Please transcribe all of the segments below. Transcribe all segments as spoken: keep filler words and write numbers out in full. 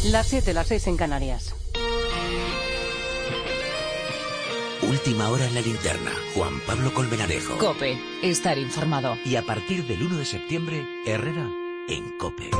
Las siete, las seis en Canarias. Última hora en la linterna. Juan Pablo Colmenarejo. COPE. Estar informado. Y a partir del uno de septiembre, Herrera en COPE.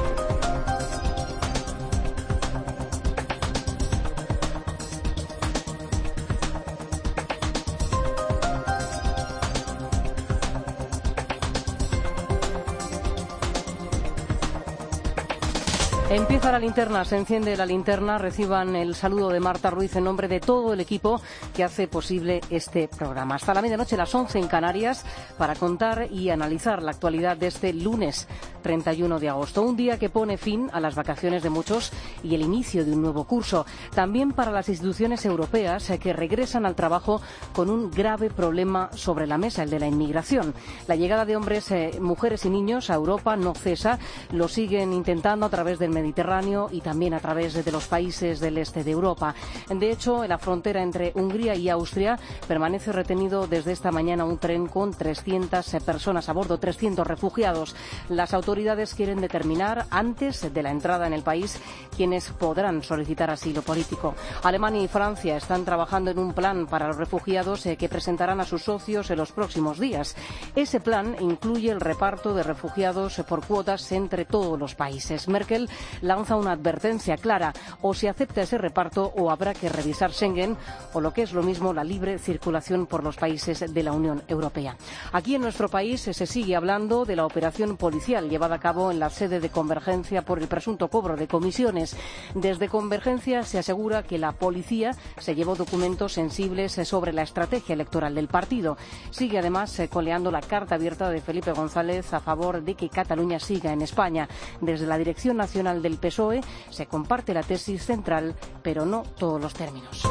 Empieza la linterna, se enciende la linterna, reciban el saludo de Marta Ruiz en nombre de todo el equipo que hace posible este programa. Hasta la medianoche, las once en Canarias, para contar y analizar la actualidad de este lunes treinta y uno de agosto. Un día que pone fin a las vacaciones de muchos y el inicio de un nuevo curso. También para las instituciones europeas que regresan al trabajo con un grave problema sobre la mesa, el de la inmigración. La llegada de hombres, eh, mujeres y niños a Europa no cesa, lo siguen intentando a través del Mediterráneo y también a través de los países del este de Europa. De hecho, en la frontera entre Hungría y Austria permanece retenido desde esta mañana un tren con trescientas personas a bordo, trescientos refugiados. Las autoridades quieren determinar antes de la entrada en el país quienes podrán solicitar asilo político. Alemania y Francia están trabajando en un plan para los refugiados eh, que presentarán a sus socios en los próximos días. Ese plan incluye el reparto de refugiados eh, por cuotas entre todos los países. Merkel lanza una advertencia clara: o se acepta ese reparto o habrá que revisar Schengen, o lo que es lo mismo, la libre circulación por los países de la Unión Europea. Aquí en nuestro país se sigue hablando de la operación policial llevada a cabo en la sede de Convergencia por el presunto cobro de comisiones. Desde Convergencia se asegura que la policía se llevó documentos sensibles sobre la estrategia electoral del partido. Sigue además coleando la carta abierta de Felipe González a favor de que Cataluña siga en España. Desde la Dirección Nacional del P S O E se comparte la tesis central, pero no todos los términos.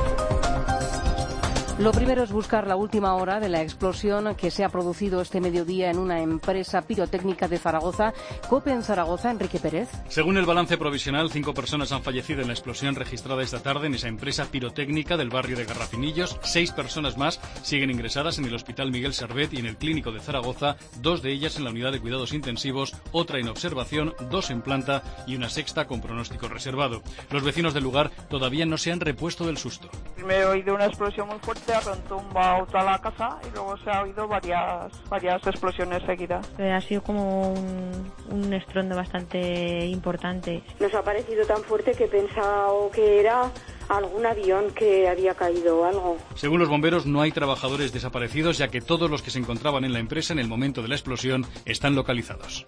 Lo primero es buscar la última hora de la explosión que se ha producido este mediodía en una empresa pirotécnica de Zaragoza. COPE en Zaragoza, Enrique Pérez. Según el balance provisional, cinco personas han fallecido en la explosión registrada esta tarde en esa empresa pirotécnica del barrio de Garrafinillos. Seis personas más siguen ingresadas en el Hospital Miguel Servet y en el Clínico de Zaragoza, dos de ellas en la unidad de cuidados intensivos, otra en observación, dos en planta y una sexta con pronóstico reservado. Los vecinos del lugar todavía no se han repuesto del susto. Me he oído una explosión muy fuerte, ha retumbado toda la casa y luego se ha oído varias varias explosiones seguidas. Ha sido como un, un estruendo bastante importante. Nos ha parecido tan fuerte que he pensado que era algún avión que había caído o algo. Según los bomberos, no hay trabajadores desaparecidos, ya que todos los que se encontraban en la empresa en el momento de la explosión están localizados.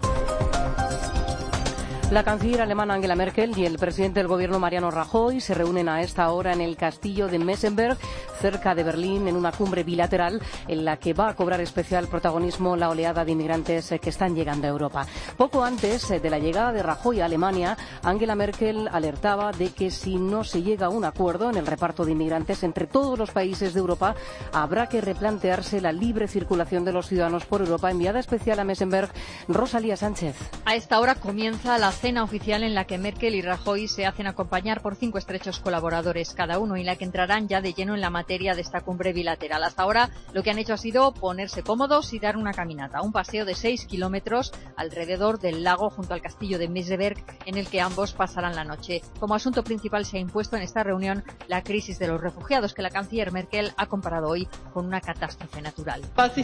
La canciller alemana Angela Merkel y el presidente del gobierno Mariano Rajoy se reúnen a esta hora en el castillo de Messenberg, cerca de Berlín, en una cumbre bilateral en la que va a cobrar especial protagonismo la oleada de inmigrantes que están llegando a Europa. Poco antes de la llegada de Rajoy a Alemania, Angela Merkel alertaba de que si no se llega a un acuerdo en el reparto de inmigrantes entre todos los países de Europa, habrá que replantearse la libre circulación de los ciudadanos por Europa. Enviada especial a Messenberg, Rosalía Sánchez. A esta hora comienza la cena oficial en la que Merkel y Rajoy se hacen acompañar por cinco estrechos colaboradores cada uno y en la que entrarán ya de lleno en la materia de esta cumbre bilateral. Hasta ahora lo que han hecho ha sido ponerse cómodos y dar una caminata, un paseo de seis kilómetros alrededor del lago junto al castillo de Messenberg, en el que ambos pasarán la noche. Como asunto principal se ha impuesto en esta reunión la crisis de los refugiados, que la canciller Merkel ha comparado hoy con una catástrofe natural.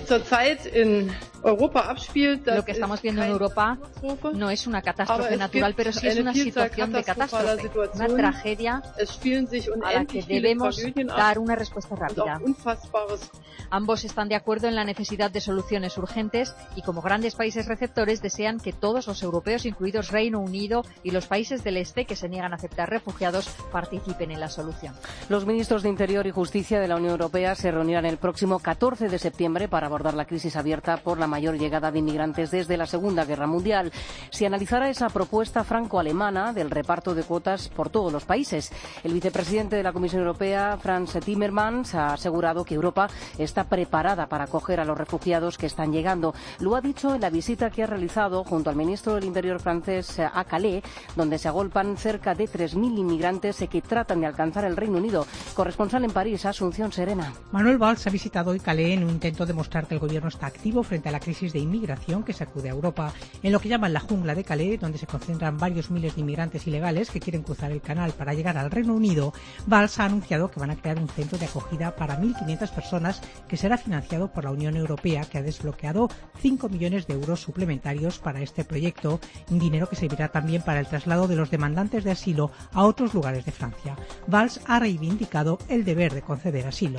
Lo que estamos viendo en Europa no es una catástrofe natural, pero sí es una situación de catástrofe, una tragedia a la que debemos dar una respuesta rápida. Ambos están de acuerdo en la necesidad de soluciones urgentes y, como grandes países receptores, desean que todos los europeos, incluidos Reino Unido y los países del este que se niegan a aceptar refugiados, participen en la solución. Los ministros de Interior y Justicia de la Unión Europea se reunirán el próximo catorce de septiembre para abordar la crisis abierta por la mayor llegada de inmigrantes desde la Segunda Guerra Mundial. Se analizará esa propuesta franco-alemana del reparto de cuotas por todos los países. El vicepresidente de la Comisión Europea, Frans Timmermans, ha asegurado que Europa está preparada para acoger a los refugiados que están llegando. Lo ha dicho en la visita que ha realizado junto al ministro del Interior francés a Calais, donde se agolpan cerca de tres mil inmigrantes que tratan de alcanzar el Reino Unido. Corresponsal en París, Asunción Serena. Manuel Valls ha visitado hoy Calais en un intento de mostrar que el gobierno está activo frente a la crisis de inmigración que sacude a Europa, en lo que llaman la jungla de Calais, donde se concentra concentran varios miles de inmigrantes ilegales que quieren cruzar el canal para llegar al Reino Unido, Valls ha anunciado que van a crear un centro de acogida para mil quinientas personas que será financiado por la Unión Europea, que ha desbloqueado cinco millones de euros suplementarios para este proyecto, un dinero que servirá también para el traslado de los demandantes de asilo a otros lugares de Francia. Valls ha reivindicado el deber de conceder asilo.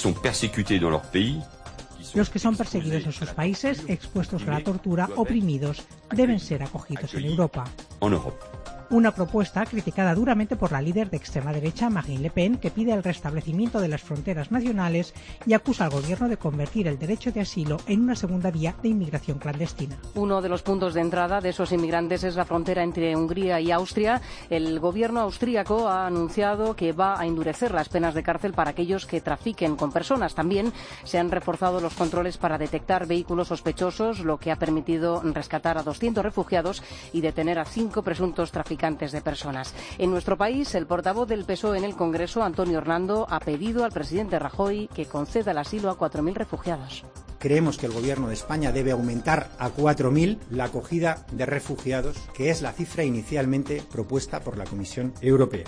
Los que son perseguidos en sus países, expuestos a la tortura, oprimidos, deben ser acogidos en Europa. Una propuesta criticada duramente por la líder de extrema derecha, Marine Le Pen, que pide el restablecimiento de las fronteras nacionales y acusa al gobierno de convertir el derecho de asilo en una segunda vía de inmigración clandestina. Uno de los puntos de entrada de esos inmigrantes es la frontera entre Hungría y Austria. El gobierno austríaco ha anunciado que va a endurecer las penas de cárcel para aquellos que trafiquen con personas. También se han reforzado los controles para detectar vehículos sospechosos, lo que ha permitido rescatar a doscientos refugiados y detener a cinco presuntos traficantes de personas. En nuestro país, el portavoz del P S O E en el Congreso, Antonio Hernando, ha pedido al presidente Rajoy que conceda el asilo a cuatro mil refugiados. Creemos que el Gobierno de España debe aumentar a cuatro mil la acogida de refugiados, que es la cifra inicialmente propuesta por la Comisión Europea.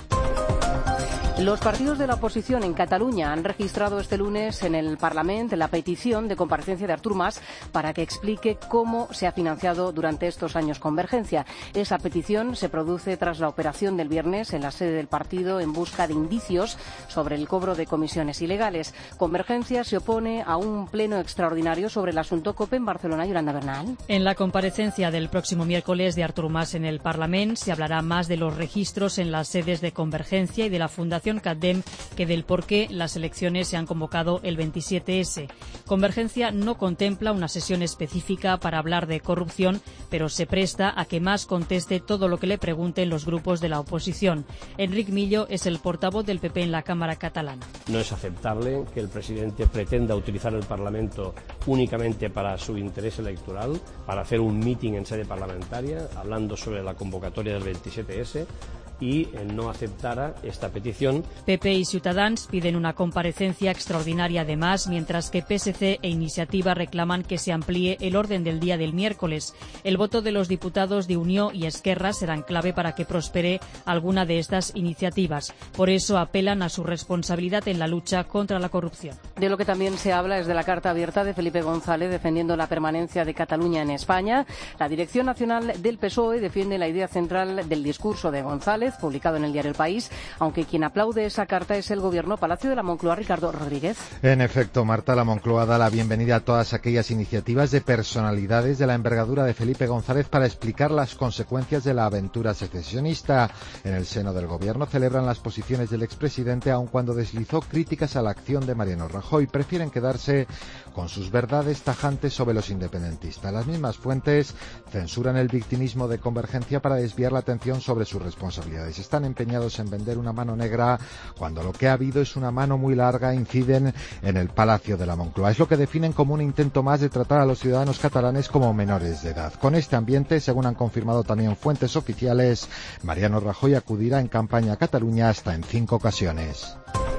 Los partidos de la oposición en Cataluña han registrado este lunes en el Parlamento la petición de comparecencia de Artur Mas para que explique cómo se ha financiado durante estos años Convergencia. Esa petición se produce tras la operación del viernes en la sede del partido en busca de indicios sobre el cobro de comisiones ilegales. Convergencia se opone a un pleno extraordinario sobre el asunto COPE en Barcelona. Yolanda Bernal. En la comparecencia del próximo miércoles de Artur Mas en el Parlamento se hablará más de los registros en las sedes de Convergencia y de la Fundación CADEM que del por qué las elecciones se han convocado el veintisiete ese. Convergencia no contempla una sesión específica para hablar de corrupción, pero se presta a que Mas conteste todo lo que le pregunten los grupos de la oposición. Enric Millo es el portavoz del P P en la Cámara catalana. No es aceptable que el presidente pretenda utilizar el Parlamento únicamente para su interés electoral, para hacer un meeting en sede parlamentaria, hablando sobre la convocatoria del veintisiete ese. Y no aceptara esta petición. P P y Ciutadans piden una comparecencia extraordinaria de Mas, mientras que P S C e Iniciativa reclaman que se amplíe el orden del día del miércoles. El voto de los diputados de Unió y Esquerra serán clave para que prospere alguna de estas iniciativas. Por eso apelan a su responsabilidad en la lucha contra la corrupción. De lo que también se habla es de la carta abierta de Felipe González defendiendo la permanencia de Cataluña en España. La Dirección Nacional del P S O E defiende la idea central del discurso de González, publicado en el diario El País, aunque quien aplaude esa carta es el Gobierno. Palacio de la Moncloa, Ricardo Rodríguez. En efecto, Marta, la Moncloa da la bienvenida a todas aquellas iniciativas de personalidades de la envergadura de Felipe González para explicar las consecuencias de la aventura secesionista. En el seno del Gobierno celebran las posiciones del expresidente, aun cuando deslizó críticas a la acción de Mariano Rajoy. Prefieren quedarse con sus verdades tajantes sobre los independentistas. Las mismas fuentes censuran el victimismo de Convergencia para desviar la atención sobre sus responsabilidades. Están empeñados en vender una mano negra cuando lo que ha habido es una mano muy larga, inciden en el Palacio de la Moncloa. Es lo que definen como un intento más de tratar a los ciudadanos catalanes como menores de edad. Con este ambiente, según han confirmado también fuentes oficiales, Mariano Rajoy acudirá en campaña a Cataluña hasta en cinco ocasiones.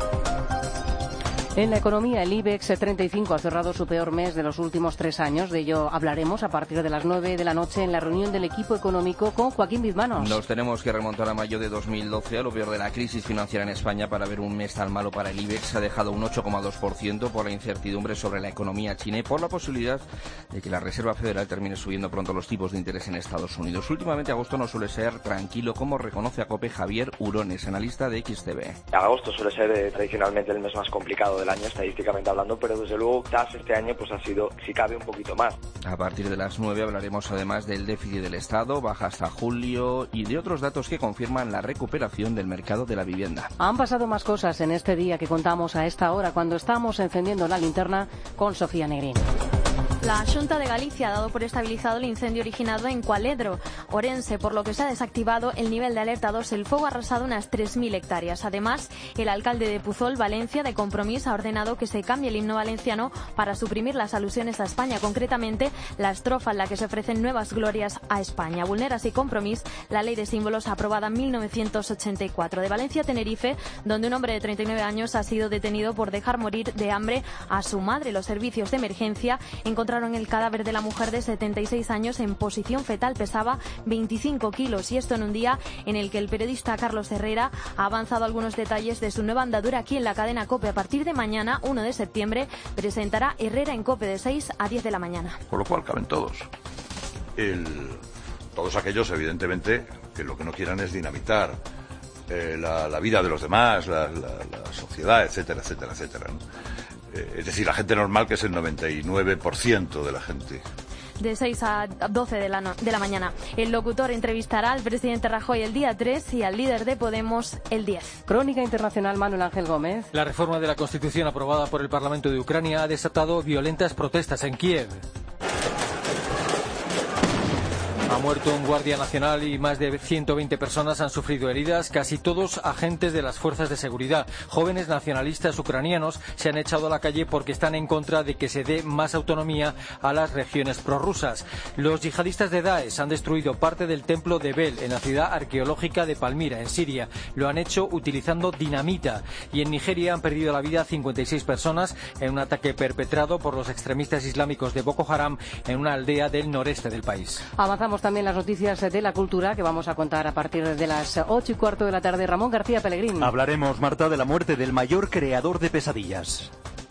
En la economía, el IBEX treinta y cinco ha cerrado su peor mes de los últimos tres años. De ello hablaremos a partir de las nueve de la noche en la reunión del equipo económico con Joaquín Bizmanos. Nos tenemos que remontar a mayo de dos mil doce, a lo peor de la crisis financiera en España, para ver un mes tan malo para el IBEX. Ha dejado un ocho coma dos por ciento por la incertidumbre sobre la economía china y por la posibilidad de que la Reserva Federal termine subiendo pronto los tipos de interés en Estados Unidos. Últimamente agosto no suele ser tranquilo, como reconoce a COPE Javier Urones, analista de X T V. Agosto suele ser eh, tradicionalmente el mes más complicado del año, estadísticamente hablando, pero desde luego quizás este año pues ha sido, si cabe, un poquito más. A partir de las nueve hablaremos además del déficit del Estado, baja hasta julio, y de otros datos que confirman la recuperación del mercado de la vivienda. Han pasado más cosas en este día que contamos a esta hora, cuando estamos encendiendo la linterna con Sofía Negrín. La Xunta de Galicia ha dado por estabilizado el incendio originado en Cualedro, Orense, por lo que se ha desactivado el nivel de alerta dos. El fuego ha arrasado unas tres mil hectáreas. Además, el alcalde de Puzol, Valencia, de Compromís, ha ordenado que se cambie el himno valenciano para suprimir las alusiones a España, concretamente la estrofa en la que se ofrecen nuevas glorias a España. Vulnera así Compromís la ley de símbolos aprobada en mil novecientos ochenta y cuatro. De Valencia a Tenerife, donde un hombre de treinta y nueve años ha sido detenido por dejar morir de hambre a su madre. Los servicios de emergencia encontraron encontraron el cadáver de la mujer de setenta y seis años en posición fetal. Pesaba veinticinco kilos, y esto en un día en el que el periodista Carlos Herrera ha avanzado algunos detalles de su nueva andadura aquí en la cadena COPE. A partir de mañana, uno de septiembre, presentará Herrera en COPE de seis a diez de la mañana. Con lo cual caben todos. El, todos aquellos, evidentemente, que lo que no quieran es dinamitar eh, la, la vida de los demás, la, la, la sociedad, etcétera, etcétera, etcétera, ¿no? Eh, es decir, la gente normal, que es el noventa y nueve por ciento de la gente. De seis a doce de la, no, de la mañana. El locutor entrevistará al presidente Rajoy el día tres y al líder de Podemos el diez. Crónica internacional, Manuel Ángel Gómez. La reforma de la Constitución aprobada por el Parlamento de Ucrania ha desatado violentas protestas en Kiev. Ha muerto un guardia nacional y más de ciento veinte personas han sufrido heridas, casi todos agentes de las fuerzas de seguridad. Jóvenes nacionalistas ucranianos se han echado a la calle porque están en contra de que se dé más autonomía a las regiones prorrusas. Los yihadistas de Daesh han destruido parte del templo de Bel en la ciudad arqueológica de Palmira, en Siria. Lo han hecho utilizando dinamita. Y en Nigeria han perdido la vida cincuenta y seis personas en un ataque perpetrado por los extremistas islámicos de Boko Haram en una aldea del noreste del país. Avanzamos también las noticias de la cultura que vamos a contar a partir de las ocho y cuarto de la tarde. Ramón García Pellegrín. Hablaremos, Marta, de la muerte del mayor creador de pesadillas.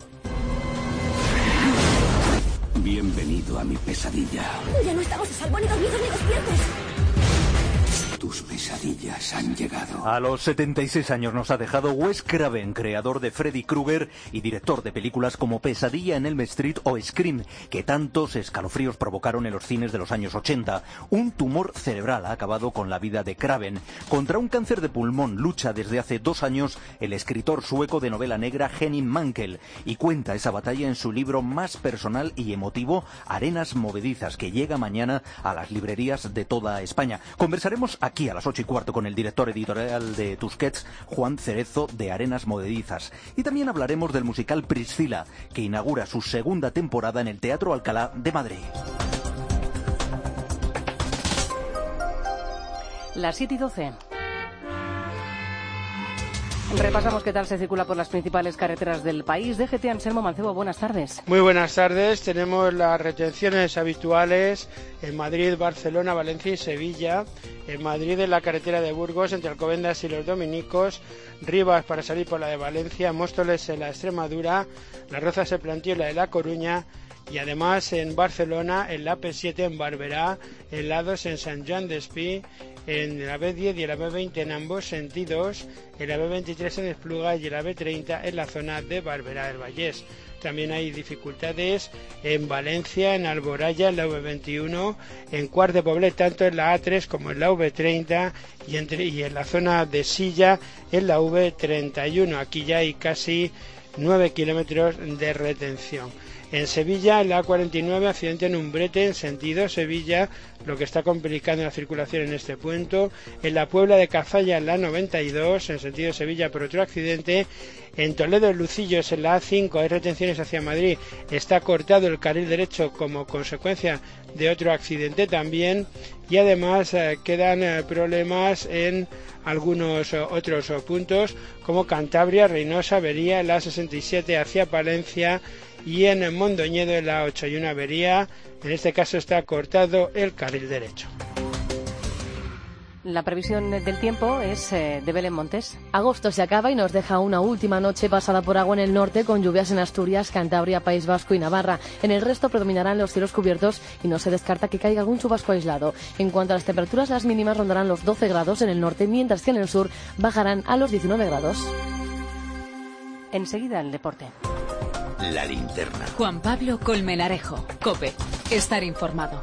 Bienvenido a mi pesadilla. Ya no estamos a salvo ni dormidos ni despiertos. Tus pesadillas han llegado. A los setenta y seis años nos ha dejado Wes Craven, creador de Freddy Krueger y director de películas como Pesadilla en Elm Street o Scream, que tantos escalofríos provocaron en los cines de los años ochenta. Un tumor cerebral ha acabado con la vida de Craven. Contra un cáncer de pulmón lucha desde hace dos años el escritor sueco de novela negra Henning Mankell, y cuenta esa batalla en su libro más personal y emotivo, Arenas Movedizas, que llega mañana a las librerías de toda España. Conversaremos aquí a las ocho y cuarto con el director editorial de Tusquets, Juan Cerezo, de Arenas Movedizas. Y también hablaremos del musical Priscila, que inaugura su segunda temporada en el Teatro Alcalá de Madrid. Las siete y doce. Repasamos qué tal se circula por las principales carreteras del país. D G T, Anselmo Mancebo, buenas tardes. Muy buenas tardes. Tenemos las retenciones habituales en Madrid, Barcelona, Valencia y Sevilla. En Madrid, en la carretera de Burgos, entre Alcobendas y los Dominicos. Rivas para salir por la de Valencia. Móstoles en la Extremadura. Las Rozas se planteó en la de La Coruña. Y además en Barcelona, en la P siete en Barberá, en Lados en Sant Joan d'Espí, en la B diez y en la B veinte en ambos sentidos, en la B veintitrés en Espluga y en la B treinta en la zona de Barberá del Vallés. También hay dificultades en Valencia, en Alboraya, en la V veintiuno, en Quart de Poblet, tanto en la A tres como en la V treinta y, entre, y en la zona de Silla, en la V treinta y uno. Aquí ya hay casi nueve kilómetros de retención. En Sevilla, en la A cuarenta y nueve, accidente en Umbrete, en sentido Sevilla, lo que está complicando la circulación en este punto. En la Puebla de Cazalla, en la noventa y dos, en sentido Sevilla, por otro accidente. En Toledo, en Lucillos, en la A cinco, hay retenciones hacia Madrid. Está cortado el carril derecho como consecuencia de otro accidente también. Y además eh, quedan eh, problemas en algunos eh, otros eh, puntos, como Cantabria, Reynosa, Vería, en la A sesenta y siete hacia Palencia. Y en Mondoñedo, en la ochenta y uno Avería, en este caso está cortado el carril derecho. La previsión del tiempo es eh, de Belén Montes. Agosto se acaba y nos deja una última noche pasada por agua en el norte, con lluvias en Asturias, Cantabria, País Vasco y Navarra. En el resto predominarán los cielos cubiertos y no se descarta que caiga algún chubasco aislado. En cuanto a las temperaturas, las mínimas rondarán los doce grados en el norte, mientras que en el sur bajarán a los diecinueve grados. Enseguida el deporte. La linterna. Juan Pablo Colmenarejo, COPE. Estar informado.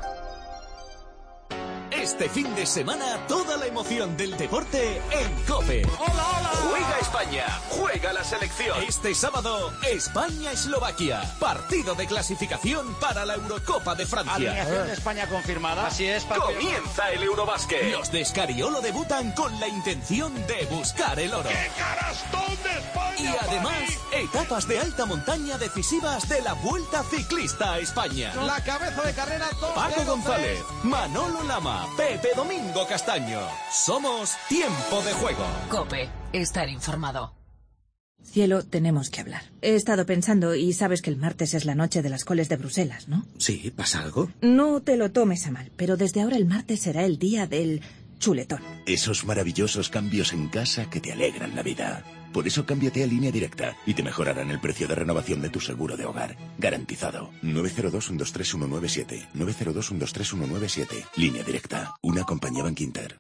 Este fin de semana, toda la emoción del deporte en COPE. ¡Hola, hola! Juega España, juega la selección. Este sábado, España-Eslovaquia. Partido de clasificación para la Eurocopa de Francia. Alineación de España confirmada. Así es, Paco. Comienza el Eurobásquet. Los de Escariolo debutan con la intención de buscar el oro. ¡Qué carastón de España! Y además, etapas de alta montaña decisivas de la Vuelta Ciclista a España. La cabeza de carrera, Paco González, Manolo Lama, Pepe Domingo Castaño. Somos Tiempo de Juego. COPE. Estar informado. Cielo, tenemos que hablar. He estado pensando y sabes que el martes es la noche de las coles de Bruselas, ¿no? Sí, ¿pasa algo? No te lo tomes a mal, pero desde ahora el martes será el día del chuletón. Esos maravillosos cambios en casa que te alegran la vida. Por eso cámbiate a Línea Directa y te mejorarán el precio de renovación de tu seguro de hogar. Garantizado. nueve cero dos, uno dos tres, uno nueve siete. nueve cero dos, uno dos tres, uno nueve siete. Línea Directa. Una compañía Bankinter.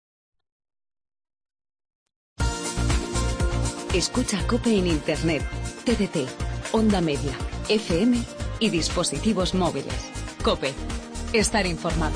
Escucha COPE en Internet, T D T, Onda Media, F M y dispositivos móviles. COPE. Estar informado.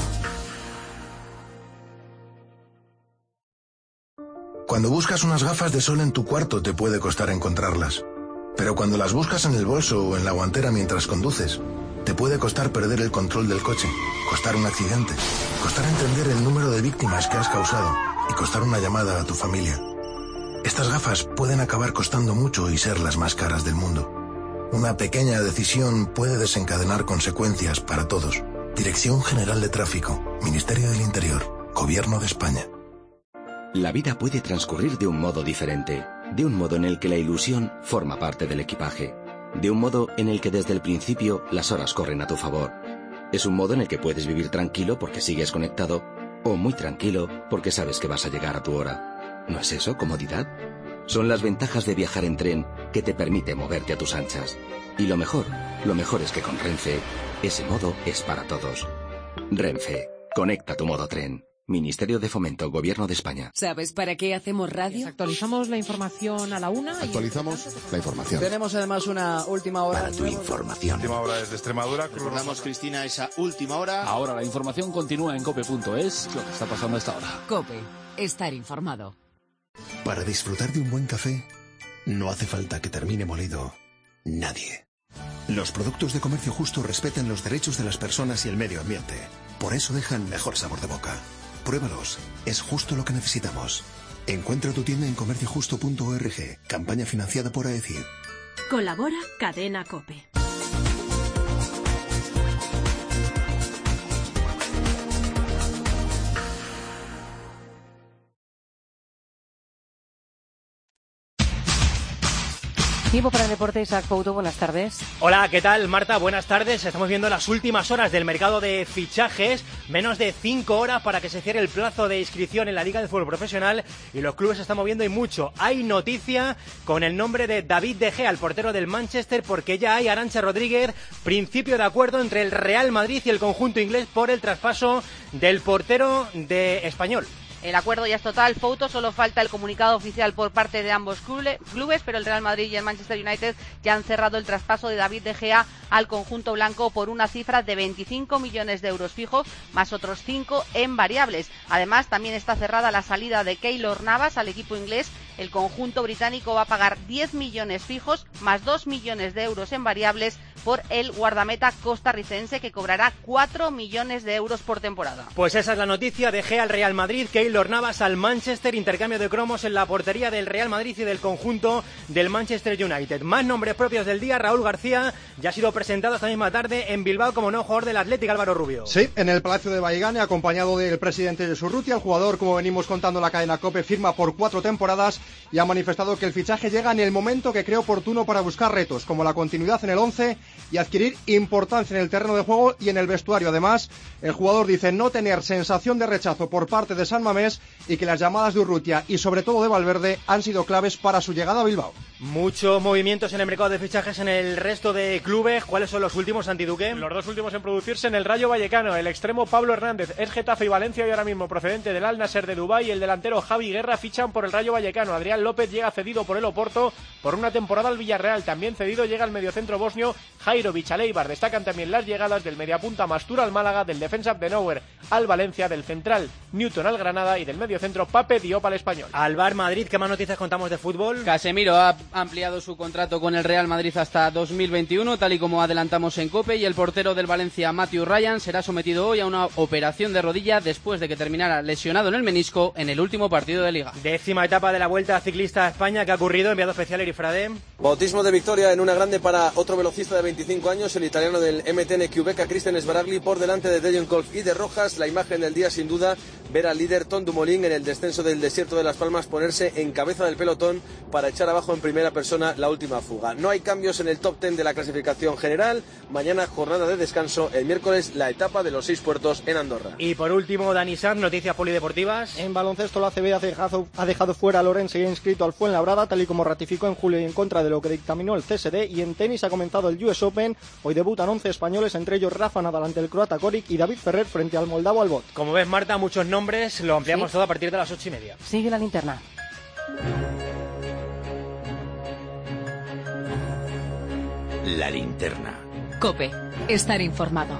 Cuando buscas unas gafas de sol en tu cuarto te puede costar encontrarlas. Pero cuando las buscas en el bolso o en la guantera mientras conduces, te puede costar perder el control del coche, costar un accidente, costar entender el número de víctimas que has causado y costar una llamada a tu familia. Estas gafas pueden acabar costando mucho y ser las más caras del mundo. Una pequeña decisión puede desencadenar consecuencias para todos. Dirección General de Tráfico, Ministerio del Interior, Gobierno de España. La vida puede transcurrir de un modo diferente, de un modo en el que la ilusión forma parte del equipaje, de un modo en el que desde el principio las horas corren a tu favor. Es un modo en el que puedes vivir tranquilo porque sigues conectado, o muy tranquilo porque sabes que vas a llegar a tu hora. ¿No es eso comodidad? Son las ventajas de viajar en tren que te permite moverte a tus anchas. Y lo mejor, lo mejor es que con Renfe, ese modo es para todos. Renfe, conecta tu modo tren. Ministerio de Fomento, Gobierno de España. ¿Sabes para qué hacemos radio? Actualizamos la información a la una. Actualizamos la información. Tenemos además una última hora. Para tu información. Última hora desde Extremadura. Recordamos, Cristina, esa última hora. Ahora la información continúa en cope punto es, lo que está pasando a esta hora. COPE. Estar informado. Para disfrutar de un buen café, no hace falta que termine molido nadie. Los productos de Comercio Justo respetan los derechos de las personas y el medio ambiente. Por eso dejan mejor sabor de boca. Pruébalos, es justo lo que necesitamos. Encuentra tu tienda en comercio justo punto org. Campaña financiada por A E C I. Colabora Cadena COPE. Tiempo para el deporte, Isaac Pouto, buenas tardes. Hola, ¿qué tal, Marta? Buenas tardes. Estamos viendo las últimas horas del mercado de fichajes. Menos de cinco horas para que se cierre el plazo de inscripción en la Liga de Fútbol Profesional y los clubes se están moviendo y mucho. Hay noticia con el nombre de David De Gea, el portero del Manchester, porque ya hay, Arantxa Rodríguez, principio de acuerdo entre el Real Madrid y el conjunto inglés por el traspaso del portero de Español. El acuerdo ya es total, Fouto, solo falta el comunicado oficial por parte de ambos clubes, pero el Real Madrid y el Manchester United ya han cerrado el traspaso de David De Gea al conjunto blanco por una cifra de veinticinco millones de euros fijos, más otros cinco en variables. Además, también está cerrada la salida de Keylor Navas al equipo inglés. El conjunto británico va a pagar diez millones fijos, más dos millones de euros en variables por el guardameta costarricense, que cobrará cuatro millones de euros por temporada. Pues esa es la noticia. De Gea al Real Madrid, Keylor Navas al Manchester, intercambio de cromos en la portería del Real Madrid y del conjunto del Manchester United. Más nombres propios del día. Raúl García ya ha sido presentado esta misma tarde en Bilbao como nuevo jugador del Atlético. Álvaro Rubio. Sí, en el Palacio de Baigane, acompañado del presidente de Urrutia. El jugador, como venimos contando en la cadena COPE, firma por cuatro temporadas y ha manifestado que el fichaje llega en el momento que cree oportuno para buscar retos, como la continuidad en el once y adquirir importancia en el terreno de juego y en el vestuario. Además, el jugador dice no tener sensación de rechazo por parte de San Mamés y que las llamadas de Urrutia y sobre todo de Valverde han sido claves para su llegada a Bilbao. Muchos movimientos en el mercado de fichajes en el resto de clubes. ¿Cuáles son los últimos, Santiduque? Los dos últimos en producirse en el Rayo Vallecano. El extremo Pablo Hernández es Getafe y Valencia y ahora mismo procedente del Al Nasser de Dubái. Y el delantero Javi Guerra fichan por el Rayo Vallecano. Adrián López llega cedido por el Oporto por una temporada al Villarreal. También cedido llega el mediocentro bosnio Jairovic al Eibar. Destacan también las llegadas del mediapunta Mastura al Málaga, del defensa Abdenauer al Valencia, del central Newton al Granada y del mediocentro Pape Diop al Español. Al Bar Madrid, ¿qué más noticias contamos de fútbol? Casemiro ha ampliado su contrato con el Real Madrid hasta dos mil veintiuno, tal y como adelantamos en COPE, y el portero del Valencia, Matthew Ryan, será sometido hoy a una operación de rodilla después de que terminara lesionado en el menisco en el último partido de Liga. Décima etapa de la Vuelta Ciclista a España. ¿Qué ha ocurrido? Enviado especial Erifrade. Bautismo de victoria en una grande para otro velocista de veinticinco años, el italiano del M T N Quebec, Cristian Sbaragli, por delante de Degenkolb y de Rojas. La imagen del día, sin duda, ver al líder Tom Dumoulin en el descenso del desierto de Las Palmas ponerse en cabeza del pelotón para echar abajo en primera primera persona la última fuga. No hay cambios en el top ten de la clasificación general. Mañana jornada de descanso. El miércoles la etapa de los seis puertos en Andorra. Y por último, Dani Sanz, noticias polideportivas. En baloncesto, la A C B ha dejado, ha dejado fuera a Lorenz y ha inscrito al Fuenlabrada, tal y como ratificó en julio y en contra de lo que dictaminó el C S D. Y en tenis ha comenzado el U S Open. Hoy debutan once españoles, entre ellos Rafa Nadal ante el croata Koric y David Ferrer frente al moldavo Albot. Como ves, Marta, muchos nombres. Lo ampliamos ¿Sí? todo a partir de las ocho y media. Sigue la linterna. La linterna. COPE. Estar informado.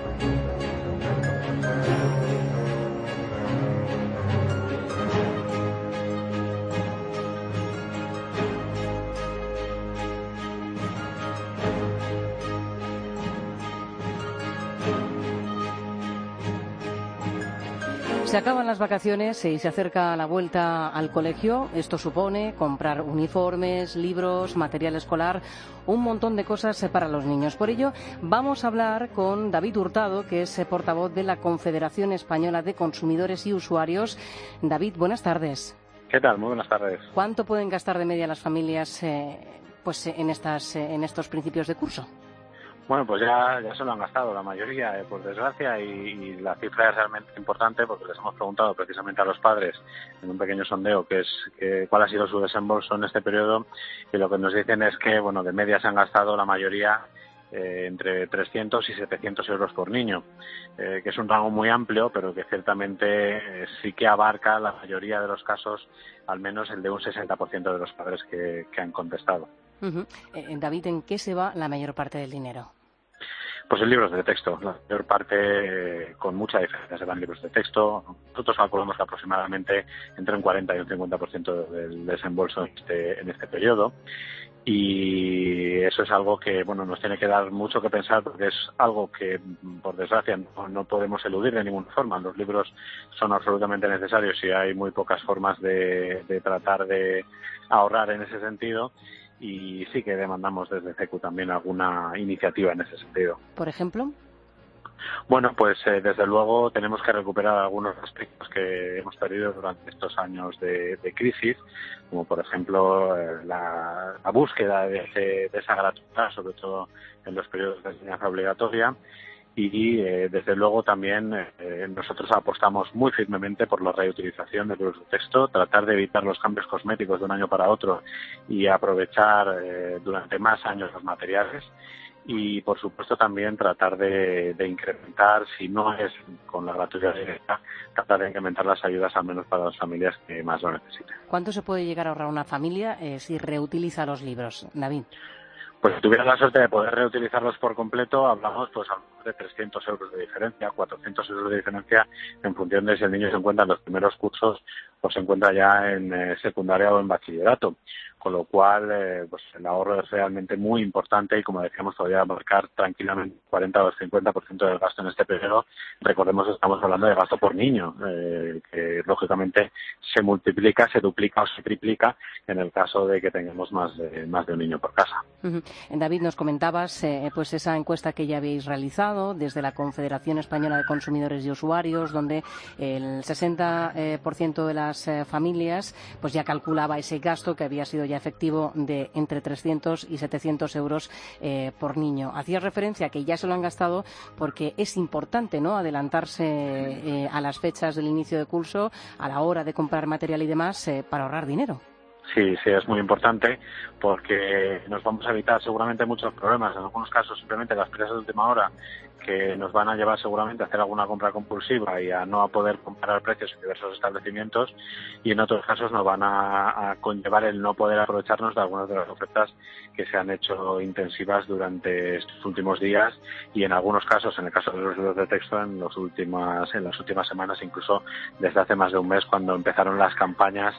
Se acaban las vacaciones y se acerca la vuelta al colegio. Esto supone comprar uniformes, libros, material escolar, un montón de cosas para los niños. Por ello, vamos a hablar con David Hurtado, que es portavoz de la Confederación Española de Consumidores y Usuarios. David, buenas tardes. ¿Qué tal? Muy buenas tardes. ¿Cuánto pueden gastar de media las familias eh, pues, en, estas, eh, en estos principios de curso? Bueno, pues ya, ya se lo han gastado la mayoría, eh, por desgracia, y, y la cifra es realmente importante porque les hemos preguntado precisamente a los padres en un pequeño sondeo que es que, cuál ha sido su desembolso en este periodo, y lo que nos dicen es que, bueno, de media se han gastado la mayoría eh, entre trescientos y setecientos euros por niño, eh, que es un rango muy amplio, pero que ciertamente eh, sí que abarca la mayoría de los casos, al menos el de un sesenta por ciento de los padres que, que han contestado. Uh-huh. Eh, David, ¿en qué se va la mayor parte del dinero? Pues en libros de texto. La mayor parte, eh, con mucha diferencia, se van libros de texto. Nosotros calculamos que aproximadamente entre un cuarenta y un cincuenta por ciento del desembolso en este, en este periodo. Y eso es algo que, bueno, nos tiene que dar mucho que pensar, porque es algo que, por desgracia, no, no podemos eludir de ninguna forma. Los libros son absolutamente necesarios y hay muy pocas formas de, de tratar de ahorrar en ese sentido. Y sí que demandamos desde C E C U también alguna iniciativa en ese sentido. ¿Por ejemplo? Bueno, pues eh, desde luego tenemos que recuperar algunos aspectos que hemos perdido durante estos años de, de crisis, como por ejemplo eh, la, la búsqueda de, ese, de esa gratuidad, sobre todo en los periodos de enseñanza obligatoria. Y eh, desde luego también eh, nosotros apostamos muy firmemente por la reutilización de libros de texto, tratar de evitar los cambios cosméticos de un año para otro y aprovechar eh, durante más años los materiales, y por supuesto también tratar de, de incrementar, si no es con la gratuidad directa, tratar de incrementar las ayudas al menos para las familias que más lo necesiten. ¿Cuánto se puede llegar a ahorrar una familia eh, si reutiliza los libros, David? Pues si tuviera la suerte de poder reutilizarlos por completo, hablamos pues a lo mejor de trescientos euros de diferencia, cuatrocientos euros de diferencia, en función de si el niño se encuentra en los primeros cursos o se encuentra ya en eh, secundaria o en bachillerato. Con lo cual, eh, pues el ahorro es realmente muy importante y, como decíamos, todavía abarcar tranquilamente cuarenta o el cincuenta por ciento del gasto en este periodo. Recordemos que estamos hablando de gasto por niño, eh, que lógicamente se multiplica, se duplica o se triplica en el caso de que tengamos más de, más de un niño por casa. Uh-huh. David, nos comentabas eh, pues esa encuesta que ya habéis realizado desde la Confederación Española de Consumidores y Usuarios, donde el sesenta por ciento de las eh, familias pues ya calculaba ese gasto que había sido ya efectivo de entre trescientos y setecientos euros eh, por niño. Hacías referencia a que ya se lo han gastado porque es importante, ¿no?, adelantarse eh, a las fechas del inicio de curso, a la hora de comprar material y demás, eh, para ahorrar dinero. Sí, sí, es muy importante porque nos vamos a evitar seguramente muchos problemas, en algunos casos simplemente las prisas de última hora, que nos van a llevar seguramente a hacer alguna compra compulsiva y a no a poder comparar precios en diversos establecimientos, y en otros casos nos van a, a conllevar el no poder aprovecharnos de algunas de las ofertas que se han hecho intensivas durante estos últimos días, y en algunos casos, en el caso de los libros de texto, en, los últimas, en las últimas semanas, incluso desde hace más de un mes, cuando empezaron las campañas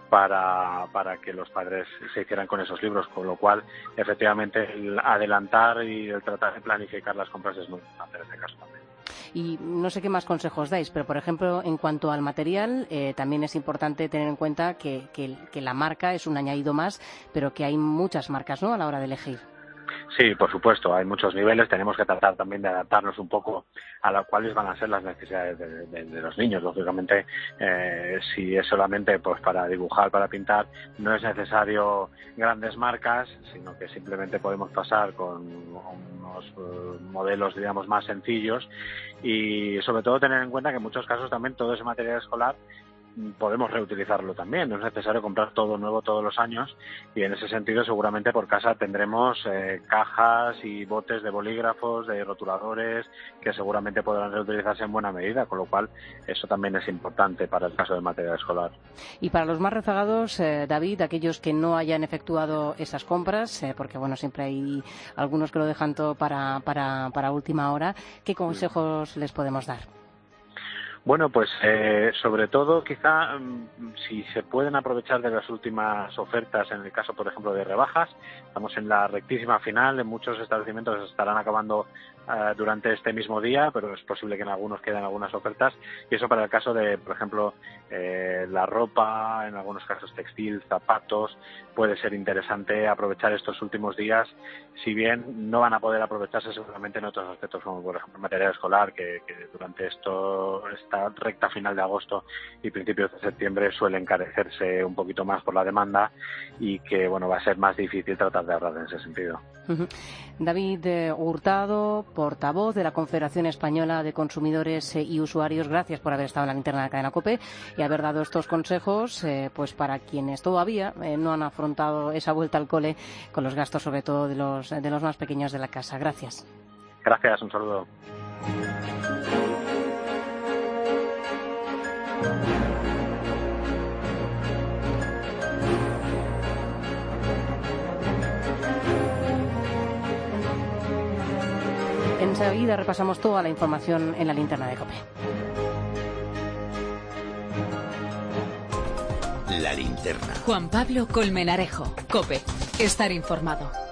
para, para que los padres se hicieran con esos libros, con lo cual, efectivamente, el adelantar y el tratar de planificar las compras es muy importante en este caso también. Y no sé qué más consejos dais, pero por ejemplo, en cuanto al material, eh, también es importante tener en cuenta que, que, que la marca es un añadido más, pero que hay muchas marcas, ¿no?, a la hora de elegir. Sí, por supuesto, hay muchos niveles, tenemos que tratar también de adaptarnos un poco a las cuáles van a ser las necesidades de, de, de los niños. Lógicamente, eh, si es solamente pues para dibujar, para pintar, no es necesario grandes marcas, sino que simplemente podemos pasar con unos uh, modelos, digamos, más sencillos y sobre todo tener en cuenta que en muchos casos también todo ese material escolar podemos reutilizarlo también, no es necesario comprar todo nuevo todos los años y en ese sentido seguramente por casa tendremos eh, cajas y botes de bolígrafos, de rotuladores que seguramente podrán reutilizarse en buena medida, con lo cual eso también es importante para el caso del material escolar. Y para los más rezagados, eh, David, aquellos que no hayan efectuado esas compras, eh, porque bueno, siempre hay algunos que lo dejan todo para, para, para última hora, ¿qué consejos les podemos dar? Bueno, pues eh, sobre todo quizá si se pueden aprovechar de las últimas ofertas, en el caso por ejemplo de rebajas, estamos en la rectísima final, en muchos establecimientos estarán acabando uh, durante este mismo día, pero es posible que en algunos queden algunas ofertas y eso para el caso de, por ejemplo, eh, la ropa, en algunos casos textil, zapatos, puede ser interesante aprovechar estos últimos días, si bien no van a poder aprovecharse seguramente en otros aspectos como por ejemplo material escolar, que, que durante esto esta recta final de agosto y principios de septiembre suele encarecerse un poquito más por la demanda y que bueno va a ser más difícil tratar de ahorrar en ese sentido. Uh-huh. David eh, Hurtado, portavoz de la Confederación Española de Consumidores eh, y Usuarios, gracias por haber estado en la linterna de Cadena COPE y haber dado estos consejos eh, pues para quienes todavía eh, no han afrontado esa vuelta al cole con los gastos sobre todo de los, de los más pequeños de la casa. Gracias. Gracias, un saludo. Enseguida repasamos toda la información en la linterna de COPE. La linterna. Juan Pablo Colmenarejo, COPE. Estar informado.